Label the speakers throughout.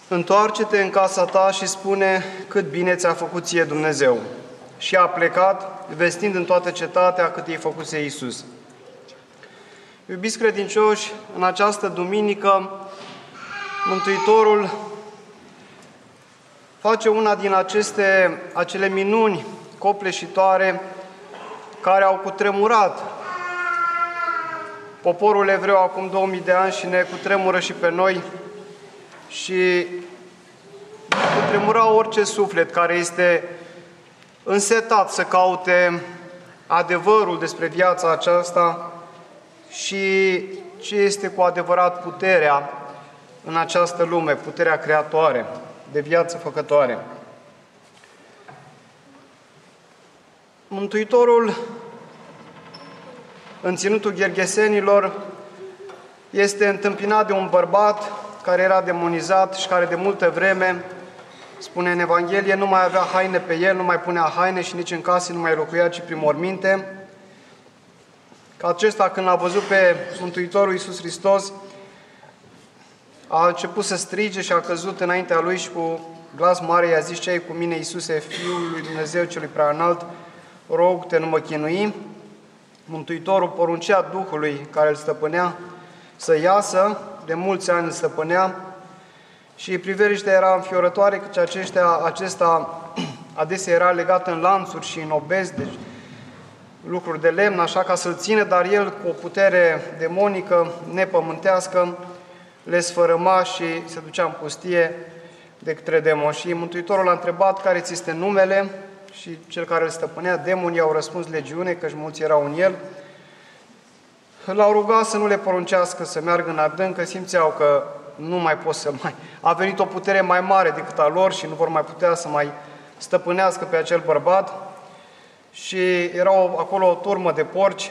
Speaker 1: întoarce-te în casa ta și spune cât bine ți-a făcut ție Dumnezeu. Și a plecat, vestind în toată cetatea cât i-a făcuse Iisus. Iubiți credincioși, în această duminică, Mântuitorul face una din acele minuni copleșitoare care au cutremurat poporul evreu acum 2000 de ani și ne cutremură și pe noi și cutremura orice suflet care este însetat să caute adevărul despre viața aceasta și ce este cu adevărat puterea în această lume, puterea creatoare, de viață făcătoare. Mântuitorul, în ținutul Ghergesenilor, este întâmpinat de un bărbat care era demonizat și care de multă vreme, spune în Evanghelie, nu mai avea haine pe el, nu mai punea haine și nici în case nu mai locuia, ci prin morminte. Că acesta, când a văzut pe Mântuitorul Iisus Hristos, a început să strige și a căzut înaintea lui și cu glas mare i-a zis: "Ce ai cu mine, Iisuse, Fiul lui Dumnezeu celui preaînalt, rog-te, nu mă chinui." Mântuitorul poruncea Duhului care îl stăpânea să iasă, de mulți ani îl stăpânea, și priveliștea era înfiorătoare, căci acesta adesea era legat în lanțuri și în obezi, deci lucruri de lemn, așa ca să-l țină, dar el, cu o putere demonică, nepământească, le sfărâma și se ducea în pustie de către demoni. Și Mântuitorul a întrebat: "Care ți este numele?" Și cel care îl stăpânea, demonii, au răspuns: "Legiune", căci mulți erau în el. L-au rugat să nu le poruncească să meargă în adâncă, simțeau că nu mai pot să mai... A venit o putere mai mare decât a lor și nu vor mai putea să mai stăpânească pe acel bărbat. Și erau acolo o turmă de porci,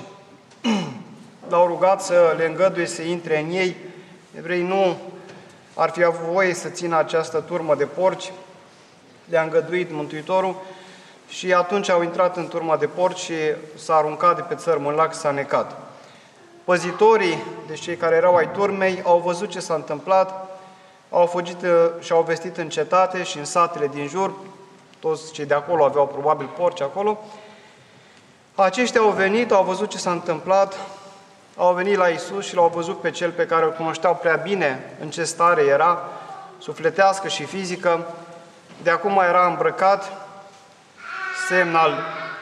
Speaker 1: l-au rugat să le îngăduie să intre în ei. Evreii nu ar fi avut voie să țină această turmă de porci, le-a îngăduit Mântuitorul și atunci au intrat în turma de porci și s-a aruncat de pe țărm în lac și s-a necat. Păzitorii, deci cei care erau ai turmei, au văzut ce s-a întâmplat, au fugit și au vestit în cetate și în satele din jur, toți cei de acolo aveau probabil porci acolo. Aceștia au venit, au văzut ce s-a întâmplat, au venit la Iisus și l-au văzut pe cel pe care îl cunoșteau prea bine în ce stare era, sufletească și fizică. De acum era îmbrăcat, semn al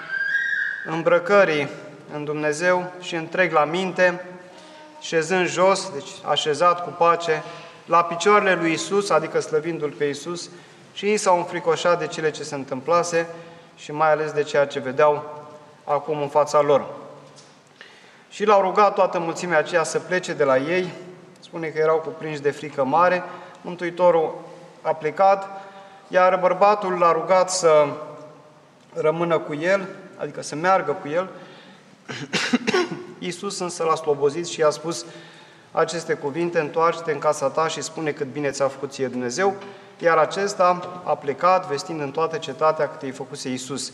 Speaker 1: îmbrăcării în Dumnezeu și întreg la minte, șezând jos, deci așezat cu pace, la picioarele lui Iisus, adică slăvindu-L pe Iisus, și ei s-au înfricoșat de cele ce se întâmplase și mai ales de ceea ce vedeau acum în fața lor. Și l-au rugat toată mulțimea aceea să plece de la ei, spune că erau cuprinși de frică mare. Mântuitorul a plecat, iar bărbatul l-a rugat să rămână cu el, adică să meargă cu el. Iisus însă l-a slobozit și i-a spus aceste cuvinte: "Întoarce-te în casa ta și spune cât bine ți-a făcut ție Dumnezeu." Iar acesta a plecat, vestind în toată cetatea cât i-a făcuse Iisus.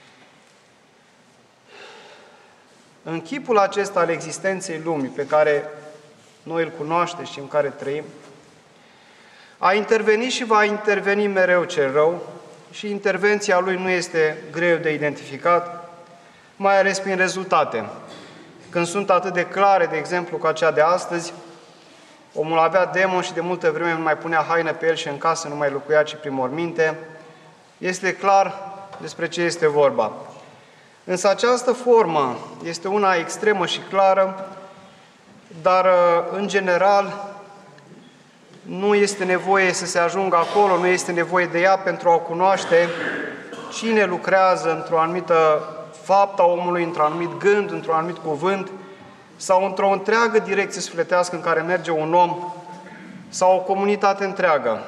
Speaker 1: În chipul acesta al existenței lumii, pe care noi îl cunoaștem și în care trăim, a intervenit și va interveni mereu cel rău și intervenția lui nu este greu de identificat, mai ales prin rezultate. Când sunt atât de clare, de exemplu, ca cea de astăzi, omul avea demon și de multă vreme nu mai punea haine pe el și în casă nu mai locuia, ci prin morminte, este clar despre ce este vorba. Însă această formă este una extremă și clară, dar în general nu este nevoie să se ajungă acolo, nu este nevoie de ea pentru a cunoaște cine lucrează într-o anumită faptă a omului, într-un anumit gând, într-un anumit cuvânt, sau într-o întreagă direcție sufletească în care merge un om sau o comunitate întreagă.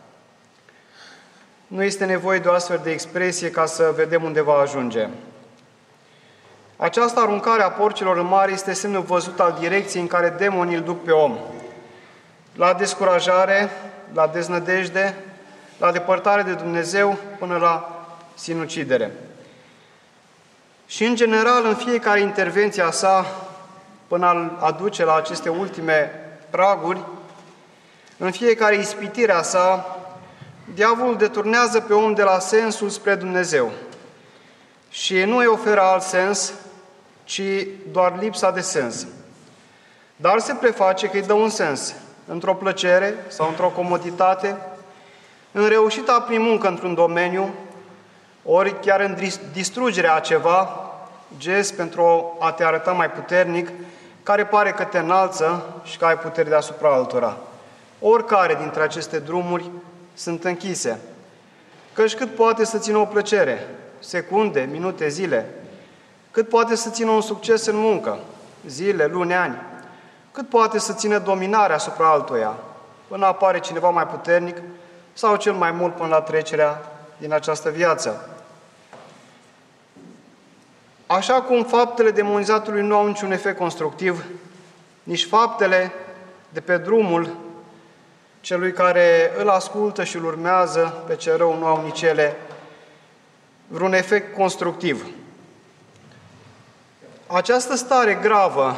Speaker 1: Nu este nevoie de o astfel de expresie ca să vedem unde va ajunge. Această aruncare a porcilor în mare este semnul văzut al direcției în care demonii îl duc pe om. La descurajare, la deznădejde, la depărtare de Dumnezeu, până la sinucidere. Și în general, în fiecare intervenție a sa, până a aduce la aceste ultime praguri, în fiecare ispitire a sa, diavolul deturnează pe om de la sensul spre Dumnezeu și nu îi oferă alt sens, ci doar lipsa de sens. Dar se preface că îi dă un sens, într-o plăcere sau într-o comoditate, în reușita prin muncă într-un domeniu, ori chiar în distrugerea a ceva, gest pentru a te arăta mai puternic, care pare că te înalță și că ai putere deasupra altora. Oricare dintre aceste drumuri sunt închise, căci cât poate să țină o plăcere, secunde, minute, zile, cât poate să țină un succes în muncă, zile, luni, ani, cât poate să țină dominarea asupra altuia, până apare cineva mai puternic sau cel mai mult până la trecerea din această viață. Așa cum faptele demonizatului nu au niciun efect constructiv, nici faptele de pe drumul celui care îl ascultă și îl urmează pe cel rău nu au nici ele vreun efect constructiv. Această stare gravă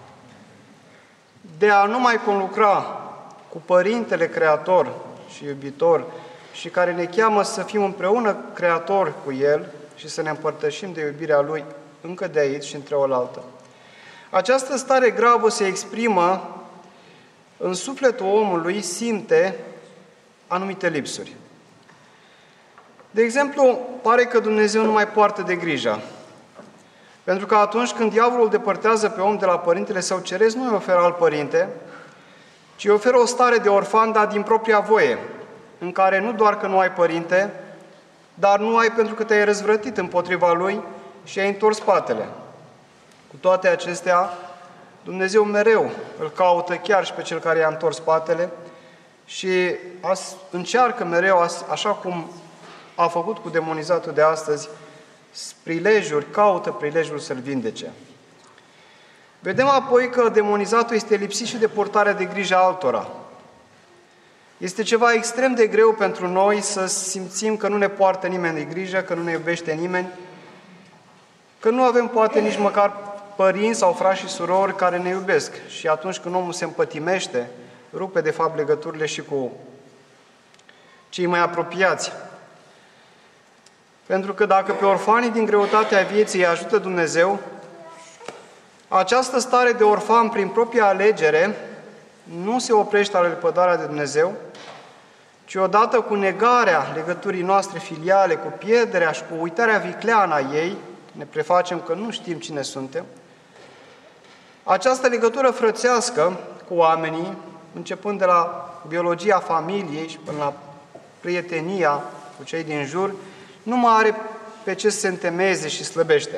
Speaker 1: de a nu mai conlucra cu Părintele Creator și Iubitor și care ne cheamă să fim împreună creatori cu El și să ne împărtășim de iubirea Lui încă de aici și între oaltă. Această stare gravă se exprimă în sufletul omului, simte anumite lipsuri. De exemplu, pare că Dumnezeu nu mai poartă de grijă. Pentru că atunci când diavolul îl depărtează pe om de la Părintele Său Ceresc, nu îi oferă alt părinte, ci îi oferă o stare de orfan, dar din propria voie, în care nu doar că nu ai părinte, dar nu ai pentru că te-ai răzvrătit împotriva lui și ai întors spatele. Cu toate acestea, Dumnezeu mereu îl caută chiar și pe cel care i-a întors spatele și încearcă mereu, așa cum a făcut cu demonizatul de astăzi, prilejuri, caută prilejul să-l vindece. Vedem apoi că demonizatul este lipsit și de purtarea de grijă altora. Este ceva extrem de greu pentru noi să simțim că nu ne poartă nimeni de grijă, că nu ne iubește nimeni, că nu avem poate nici măcar părinți sau frați și surori care ne iubesc. Și atunci când omul se împătimește, rupe de fapt legăturile și cu cei mai apropiați. Pentru că dacă pe orfanii din greutatea vieții îi ajută Dumnezeu, această stare de orfan prin propria alegere nu se oprește la lepădarea de Dumnezeu, ci odată cu negarea legăturii noastre filiale, cu pierderea și cu uitarea vicleană a ei, ne prefacem că nu știm cine suntem, această legătură frățească cu oamenii, începând de la biologia familiei și până la prietenia cu cei din jur, nu mai are pe ce să se întemeieze și slăbește.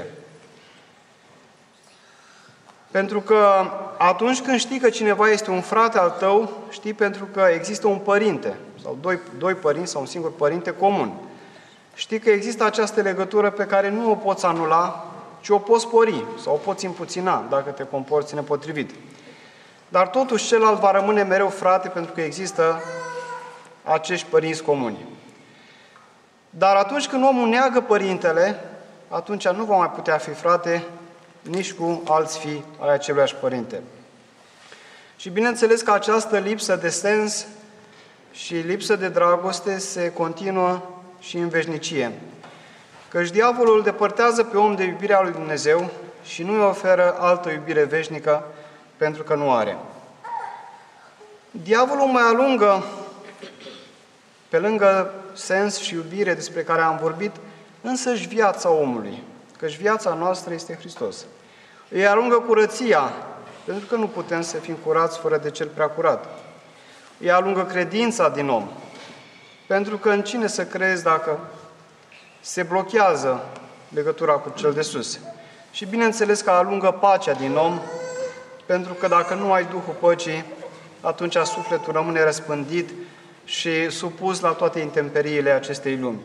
Speaker 1: Pentru că atunci când știi că cineva este un frate al tău, știi pentru că există un părinte, sau doi părinți sau un singur părinte comun. Știi că există această legătură pe care nu o poți anula, ci o poți spori sau o poți împuțina dacă te comporți nepotrivit. Dar totuși celălalt va rămâne mereu frate pentru că există acești părinți comuni. Dar atunci când omul neagă părintele, atunci nu va mai putea fi frate nici cu alți fii ai aceluiași părinte. Și bineînțeles că această lipsă de sens și lipsă de dragoste se continuă și în veșnicie. Căci diavolul îl depărtează pe om de iubirea lui Dumnezeu și nu îi oferă altă iubire veșnică pentru că nu are. Diavolul mai alungă, pe lângă sens și iubire despre care am vorbit, însăși viața omului, căci viața noastră este Hristos. Îi alungă curăția, pentru că nu putem să fim curați fără de Cel prea curat. Îi alungă credința din om, pentru că în cine să crezi dacă se blochează legătura cu Cel de sus. Și bineînțeles că alungă pacea din om, pentru că dacă nu ai Duhul păcii, atunci sufletul rămâne răspândit și supus la toate intemperiile acestei lumi.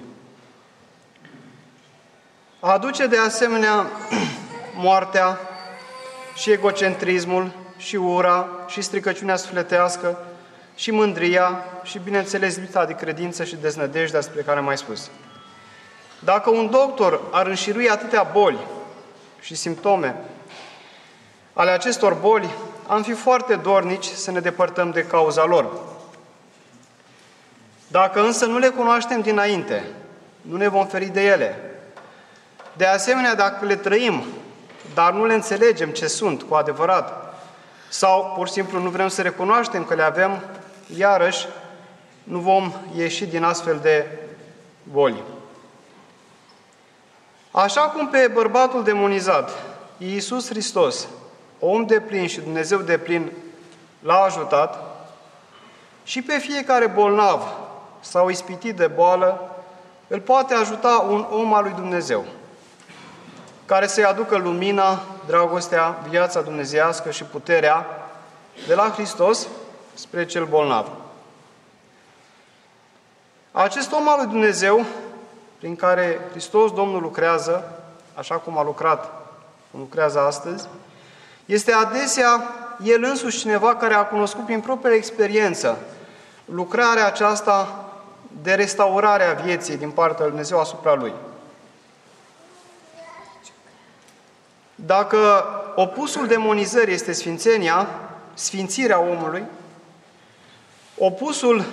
Speaker 1: Aduce de asemenea moartea și egocentrismul și ura și stricăciunea sufletească și mândria și, bineînțeles, lipsa de credință și deznădejdea despre care am mai spus. Dacă un doctor ar înșirui atâtea boli și simptome ale acestor boli, am fi foarte dornici să ne depărtăm de cauza lor. Dacă însă nu le cunoaștem dinainte, nu ne vom feri de ele. De asemenea, dacă le trăim, dar nu le înțelegem ce sunt cu adevărat, sau pur și simplu nu vrem să recunoaștem că le avem, iarăși nu vom ieși din astfel de boli. Așa cum pe bărbatul demonizat, Iisus Hristos, om deplin și Dumnezeu deplin, l-a ajutat, și pe fiecare bolnav sau ispitit de boală, îl poate ajuta un om al lui Dumnezeu, care să-i aducă lumina, dragostea, viața dumnezeiască și puterea de la Hristos spre cel bolnav. Acest om al lui Dumnezeu, prin care Hristos Domnul lucrează, așa cum a lucrat, cum lucrează astăzi, este adesea El însuși cineva care a cunoscut prin propria experiență lucrarea aceasta de restaurare a vieții din partea lui Dumnezeu asupra Lui. Dacă opusul demonizării este sfințenia, sfințirea omului, opusul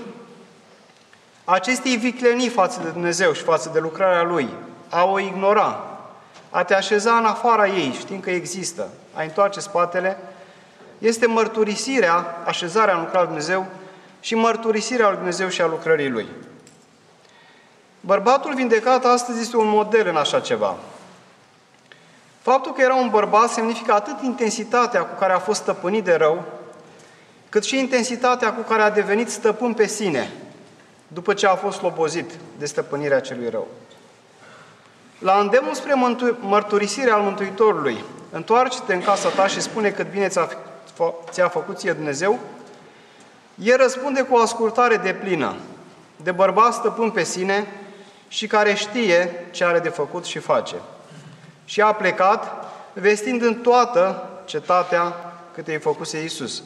Speaker 1: acestei viclenii față de Dumnezeu și față de lucrarea Lui, a o ignora, a te așeza în afara ei, știind că există, a întoarce spatele, este mărturisirea, așezarea în lucrarea lui Dumnezeu și mărturisirea lui Dumnezeu și a lucrării Lui. Bărbatul vindecat astăzi este un model în așa ceva. Faptul că era un bărbat semnifică atât intensitatea cu care a fost stăpânit de rău, cât și intensitatea cu care a devenit stăpân pe sine, după ce a fost slobozit de stăpânirea celui rău. La îndemnul spre mărturisirea al Mântuitorului, întoarce-te în casa ta și spune cât bine ți-a făcut ție Dumnezeu, el răspunde cu o ascultare deplină, de bărbat stăpân pe sine și care știe ce are de făcut și face. Și a plecat, vestind în toată cetatea câte îi făcuse Iisus.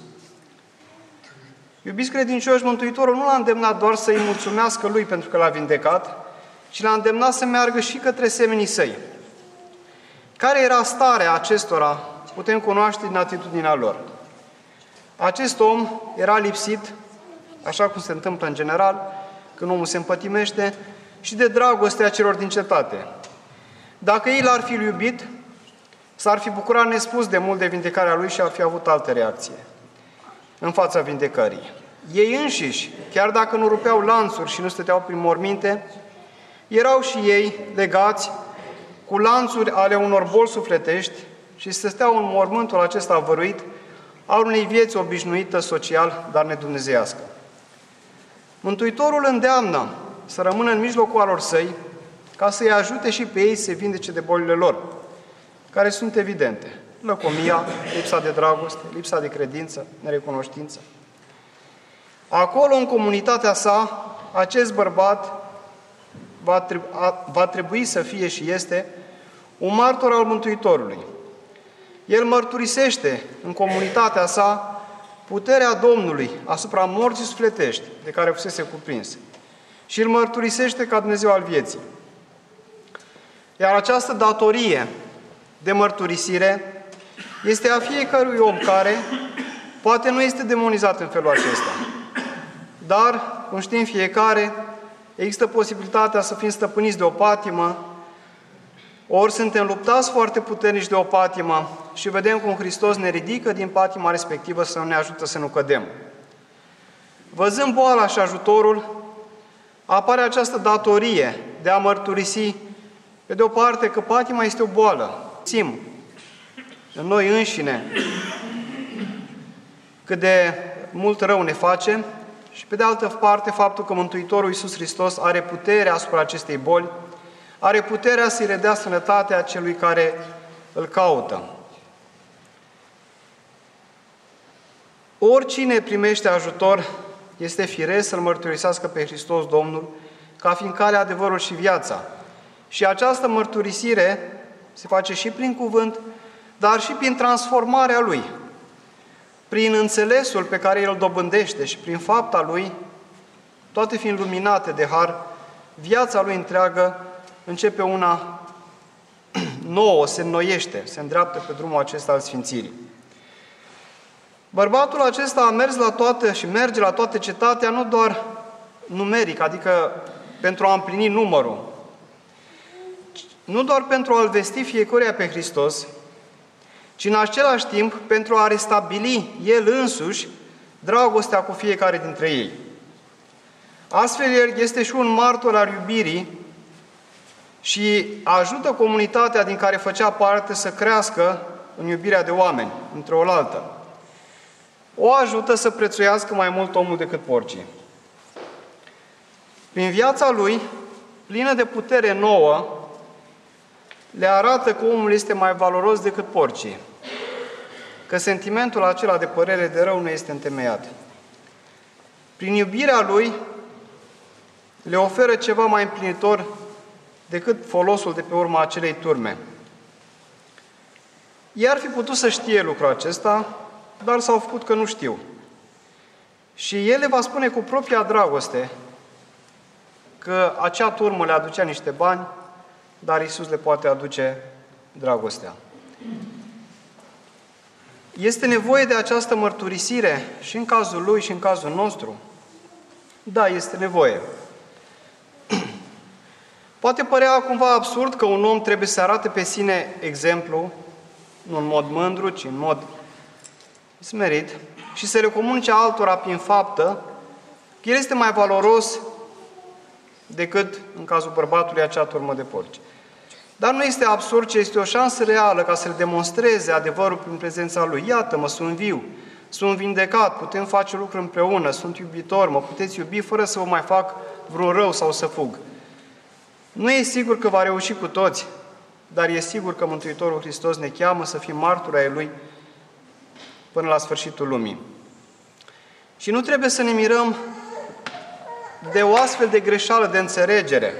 Speaker 1: Iubiți credincioși, Mântuitorul nu l-a îndemnat doar să-i mulțumească Lui pentru că l-a vindecat, ci l-a îndemnat să meargă și către semenii săi. Care era starea acestora, putem cunoaște din atitudinea lor. Acest om era lipsit, așa cum se întâmplă în general, când omul se împătimește, și de dragostea celor din cetate. Dacă ei l-ar fi iubit, s-ar fi bucurat nespus de mult de vindecarea lui și ar fi avut altă reacție în fața vindecării. Ei înșiși, chiar dacă nu rupeau lanțuri și nu stăteau prin morminte, erau și ei legați cu lanțuri ale unor boli sufletești și stăteau în mormântul acesta văruit al unei vieți obișnuită social, dar nedumnezeiască. Mântuitorul îndeamnă să rămână în mijlocul alor săi, ca să-i ajute și pe ei să se vindece de bolile lor, care sunt evidente: lăcomia, lipsa de dragoste, lipsa de credință, nerecunoștință. Acolo, în comunitatea sa, acest bărbat va trebui să fie și este un martor al Mântuitorului. El mărturisește în comunitatea sa puterea Domnului asupra morții sufletești de care fusese cuprins și îl mărturisește ca Dumnezeu al vieții. Iar această datorie de mărturisire este a fiecărui om care poate nu este demonizat în felul acesta, dar, cum știm fiecare, există posibilitatea să fim stăpâniți de o patimă, ori suntem luptați foarte puternici de o patimă și vedem cum Hristos ne ridică din patima respectivă să ne ajută să nu cădem. Văzând boala și ajutorul, apare această datorie de a mărturisi, pe de o parte, că patima este o boală. Simțim în noi înșine cât de mult rău ne face și, pe de altă parte, faptul că Mântuitorul Iisus Hristos are puterea asupra acestei boli, are puterea să-i redea sănătatea celui care îl caută. Oricine primește ajutor, este firesc să-L mărturisească pe Hristos Domnul, ca fiind calea, adevărul și viața. Și această mărturisire se face și prin cuvânt, dar și prin transformarea Lui, prin înțelesul pe care El dobândește și prin fapta Lui, toate fiind luminate de har, viața Lui întreagă începe una nouă, se înnoiește, se îndreaptă pe drumul acesta al sfințirii. Bărbatul acesta a mers la toate și merge la toate cetatea, numeric, adică pentru a împlini numărul, nu doar pentru a-L vesti fiecăruia pe Hristos, ci în același timp pentru a restabili El însuși dragostea cu fiecare dintre ei. Astfel, El este și un martor al iubirii și ajută comunitatea din care făcea parte să crească în iubirea de oameni, între oaltă. O ajută să prețuiască mai mult omul decât porcii. Prin viața Lui, plină de putere nouă, le arată că omul este mai valoros decât porcii, că sentimentul acela de părere de rău nu este întemeiat. Prin iubirea Lui, le oferă ceva mai împlinitor decât folosul de pe urma acelei turme. Ei ar fi putut să știe lucrul acesta, dar s-au făcut că nu știu. Și El le va spune cu propria dragoste că acea turmă le aducea niște bani, dar Iisus le poate aduce dragostea. Este nevoie de această mărturisire și în cazul Lui și în cazul nostru? Da, este nevoie. Poate părea cumva absurd că un om trebuie să arate pe sine exemplu, nu în mod mândru, ci în mod smerit, și să le comunice altora prin faptă că el este mai valoros decât, în cazul bărbatului, acea turmă de porci. Dar nu este absurd, ci este o șansă reală ca să le demonstreze adevărul prin prezența Lui. Iată-mă, sunt viu, sunt vindecat, putem face lucruri împreună, sunt iubitor, mă puteți iubi fără să vă mai fac vreun rău sau să fug. Nu e sigur că va reuși cu toți, dar e sigur că Mântuitorul Hristos ne cheamă să fim martori ai Lui până la sfârșitul lumii. Și nu trebuie să ne mirăm de o astfel de greșeală de înțelegere,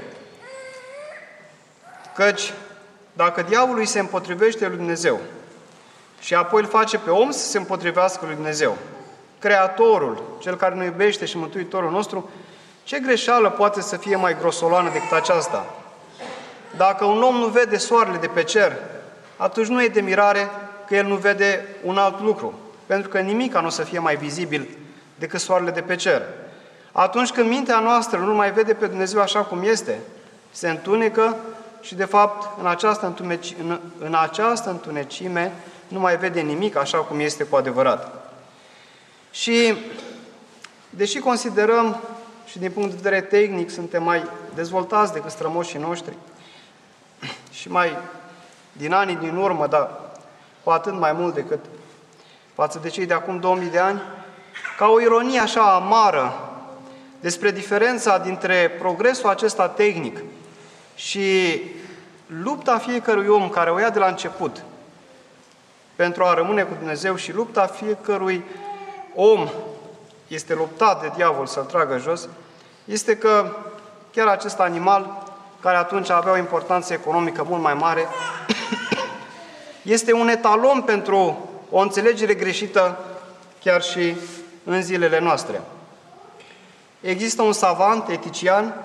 Speaker 1: căci dacă diavolul îi se împotrivește lui Dumnezeu și apoi îl face pe om să se împotrivească lui Dumnezeu, Creatorul, Cel care ne iubește și Mântuitorul nostru, ce greșeală poate să fie mai grosoloană decât aceasta? Dacă un om nu vede soarele de pe cer, atunci nu e de mirare că el nu vede un alt lucru, pentru că nimica nu o să fie mai vizibil decât soarele de pe cer. Atunci când mintea noastră nu mai vede pe Dumnezeu așa cum este, se întunecă și, de fapt, în această întunecime nu mai vede nimic așa cum este cu adevărat. Și, deși considerăm și din punct de vedere tehnic suntem mai dezvoltați decât strămoșii noștri și mai din anii din urmă, dar cu atât mai mult decât față de cei de acum 2000 de ani, ca o ironie așa amară despre diferența dintre progresul acesta tehnic și lupta fiecărui om care o ia de la început pentru a rămâne cu Dumnezeu și lupta fiecărui om este luptat de diavol să-l tragă jos, este că chiar acest animal, care atunci avea o importanță economică mult mai mare, este un etalon pentru o înțelegere greșită chiar și în zilele noastre. Există un savant etician,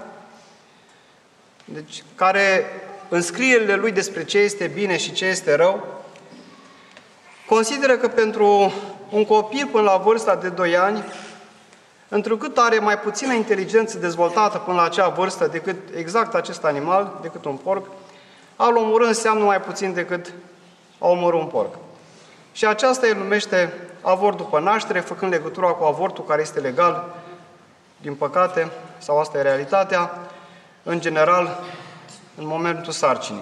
Speaker 1: care în scrierile lui despre ce este bine și ce este rău, consideră că pentru un copil până la vârsta de 2 ani, întrucât are mai puțină inteligență dezvoltată până la acea vârstă decât exact acest animal, decât un porc, a-l omorâ înseamnă mai puțin decât a omorâ un porc. Și aceasta el numește avort după naștere, făcând legătura cu avortul care este legal, din păcate, sau asta e realitatea, în general, în momentul sarcinii.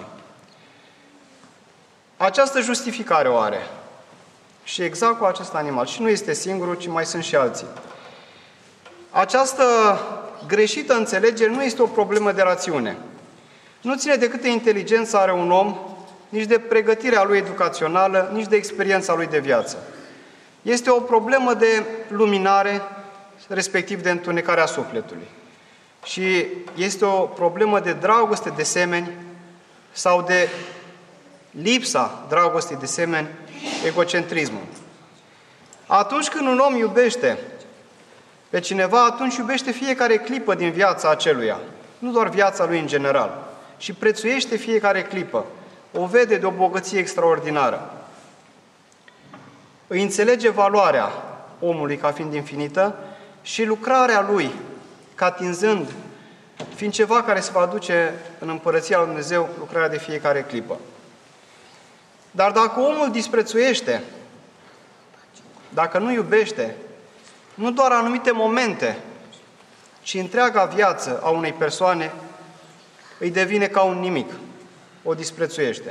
Speaker 1: Această justificare o are. Și exact cu acest animal. Și nu este singurul, ci mai sunt și alții. Această greșită înțelegere nu este o problemă de rațiune. Nu ține de câtă inteligență are un om, nici de pregătirea lui educațională, nici de experiența lui de viață. Este o problemă de luminare, respectiv de întunecarea sufletului. Și este o problemă de dragoste de semeni sau de lipsa dragostei de semeni, egocentrismul. Atunci când un om iubește pe cineva, atunci iubește fiecare clipă din viața aceluia, nu doar viața lui în general, și prețuiește fiecare clipă, o vede de o bogăție extraordinară. Îi înțelege valoarea omului ca fiind infinită și lucrarea lui ca atinzând, fiind ceva care se va aduce în Împărăția lui Dumnezeu lucrarea de fiecare clipă. Dar dacă omul disprețuiește, dacă nu iubește, nu doar anumite momente, ci întreaga viață a unei persoane îi devine ca un nimic, o disprețuiește.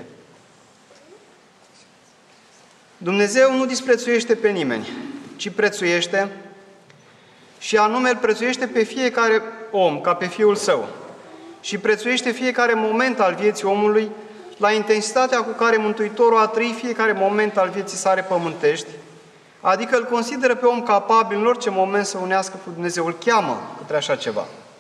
Speaker 1: Dumnezeu nu disprețuiește pe nimeni, ci prețuiește, și anume îl prețuiește pe fiecare om, ca pe Fiul Său, și prețuiește fiecare moment al vieții omului la intensitatea cu care Mântuitorul a trăit fiecare moment al vieții sale pământești, adică îl consideră pe om capabil în orice moment să unească cu Dumnezeu, îl cheamă către așa ceva.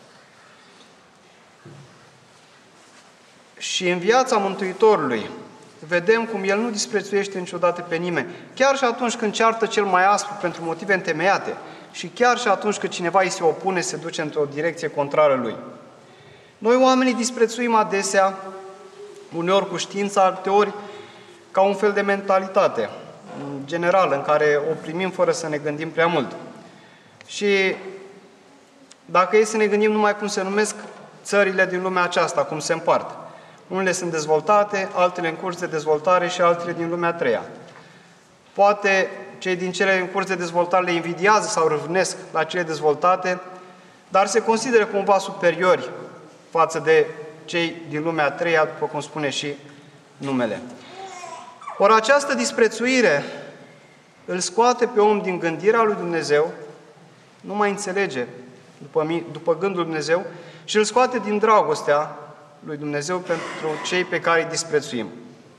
Speaker 1: Și în viața Mântuitorului vedem cum El nu disprețuiește niciodată pe nimeni, chiar și atunci când ceartă cel mai aspru pentru motive întemeiate și chiar și atunci când cineva îi se opune, se duce într-o direcție contrară Lui. Noi oamenii disprețuim adesea, uneori cu știința, alteori ca un fel de mentalitate generală în care o primim fără să ne gândim prea mult. Și dacă e să ne gândim numai cum se numesc țările din lumea aceasta, cum se împart. Unele sunt dezvoltate, altele în curs de dezvoltare și altele din lumea a treia. Poate cei din cele în curs de dezvoltare le invidiază sau râvnesc la cele dezvoltate, dar se consideră cumva superiori față de cei din lumea a treia, după cum spune și numele. Ori această disprețuire îl scoate pe om din gândirea lui Dumnezeu, nu mai înțelege după gândul lui Dumnezeu, și îl scoate din dragostea lui Dumnezeu pentru cei pe care îi disprețuim.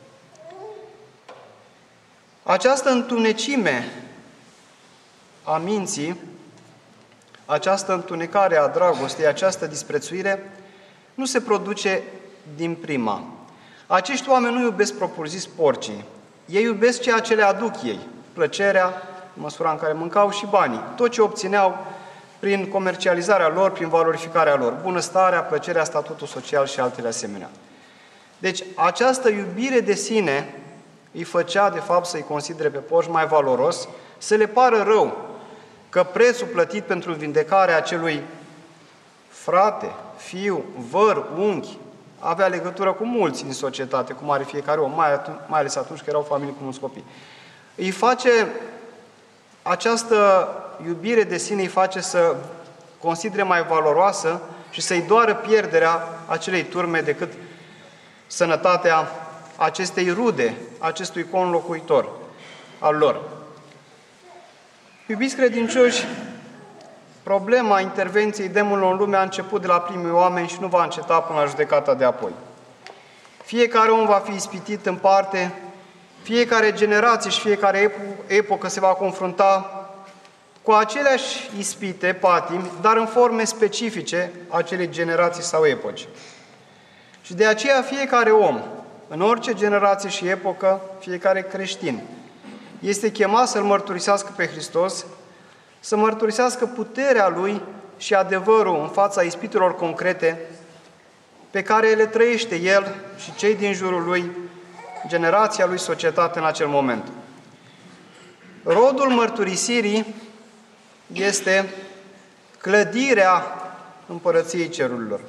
Speaker 1: Această întunecime a minții, această întunecare a dragostei, această disprețuire, nu se produce din prima. Acești oameni nu iubesc propriu-zis porcii. Ei iubesc ceea ce le aduc ei, plăcerea, în măsura în care mâncau, și banii. Tot ce obțineau prin comercializarea lor, prin valorificarea lor, bunăstarea, plăcerea, statutul social și altele asemenea. Deci această iubire de sine îi făcea, de fapt, să-i considere pe porci mai valoros, să le pară rău că prețul plătit pentru vindecarea acelui frate, fiu, văr, unchi, avea legătură cu mulți din societate, cum are fiecare om, mai ales atunci că erau familii cu mulți copii. Îi face această iubire de sine, îi face să considere mai valoroasă și să-i doară pierderea acelei turme decât sănătatea acestei rude, acestui conlocuitor al lor. Iubiți credincioși, problema intervenției demonilor în lume a început de la primii oameni și nu va înceta până la judecata de apoi. Fiecare om va fi ispitit în parte, fiecare generație și fiecare epocă se va confrunta cu aceleași ispite, patimi, dar în forme specifice acelei generații sau epoci. Și de aceea fiecare om, în orice generație și epocă, fiecare creștin, este chemat să-L mărturisească pe Hristos, să mărturisească puterea Lui și adevărul în fața ispitelor concrete pe care le trăiește El și cei din jurul Lui, generația Lui, societate în acel moment. Rodul mărturisirii este clădirea Împărăției Cerurilor.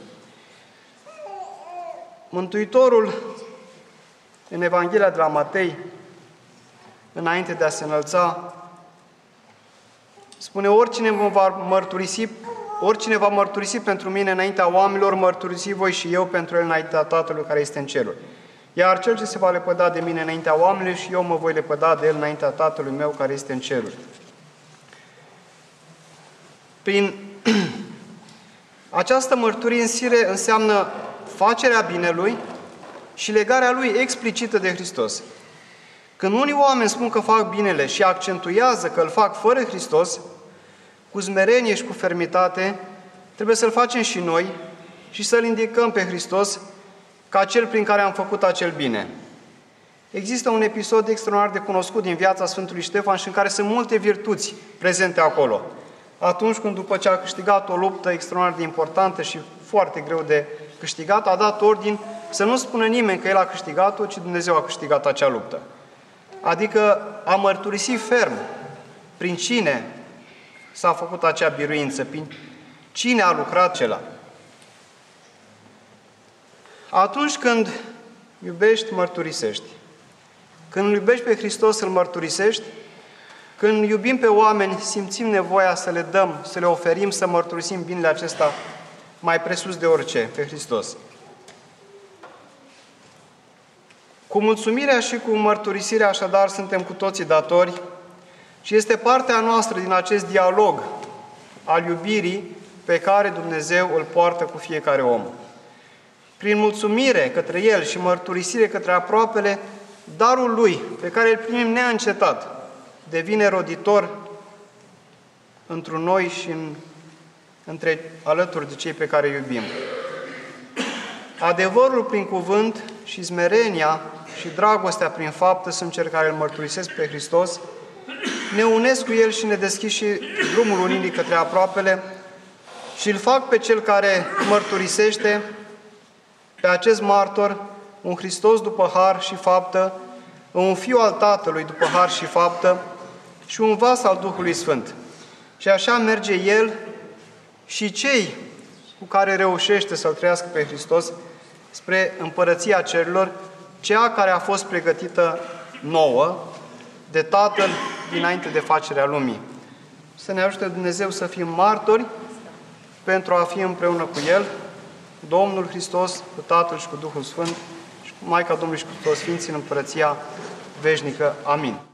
Speaker 1: Mântuitorul, în Evanghelia de la Matei, înainte de a se înălța, spune: oricine va mărturisi pentru mine înaintea oamenilor, mărturisi voi și eu pentru el înaintea Tatălui care este în ceruri. Iar cel ce se va lepăda de mine înaintea oamenilor, și eu mă voi lepăda de el înaintea Tatălui meu care este în ceruri. Prin această mărturie în sine înseamnă facerea binelui și legarea lui explicită de Hristos. Când unii oameni spun că fac binele și accentuează că îl fac fără Hristos, cu smerenie și cu fermitate, trebuie să-l facem și noi și să-L indicăm pe Hristos ca Cel prin care am făcut acel bine. Există un episod extraordinar de cunoscut din viața Sfântului Ștefan și în care sunt multe virtuți prezente acolo. Atunci când, după ce a câștigat o luptă extraordinar de importantă și foarte greu de câștigat, a dat ordin să nu spună nimeni că el a câștigat-o, ci Dumnezeu a câștigat acea luptă. Adică a mărturisit ferm prin cine s-a făcut acea biruință, prin Cine a lucrat acela? Atunci când iubești, mărturisești. Când îl iubești pe Hristos, îl mărturisești. Când iubim pe oameni, simțim nevoia să le dăm, să le oferim, să mărturisim binele acesta mai presus de orice, pe Hristos. Cu mulțumirea și cu mărturisirea, așadar, suntem cu toții datori și este partea noastră din acest dialog al iubirii pe care Dumnezeu îl poartă cu fiecare om. Prin mulțumire către El și mărturisire către aproapele, darul Lui, pe care îl primim neîncetat, devine roditor într-un noi și alături de cei pe care îi iubim. Adevărul prin cuvânt și smerenia și dragostea prin faptă sunt cei care îl mărturisesc pe Hristos, ne unesc cu El și ne deschid și drumul unirii către aproapele și îl fac pe cel care mărturisește, pe acest martor, un Hristos după har și faptă, un Fiu al Tatălui după har și faptă și un vas al Duhului Sfânt. Și așa merge El și cei cu care reușește să-L trăiască pe Hristos spre împărăția cerurilor, cea care a fost pregătită nouă de Tatăl dinainte de facerea lumii. Să ne ajute Dumnezeu să fim martori pentru a fi împreună cu El, Domnul Hristos, cu Tatăl și cu Duhul Sfânt și cu Maica Domnului și cu toți Sfinții în împărăția veșnică. Amin.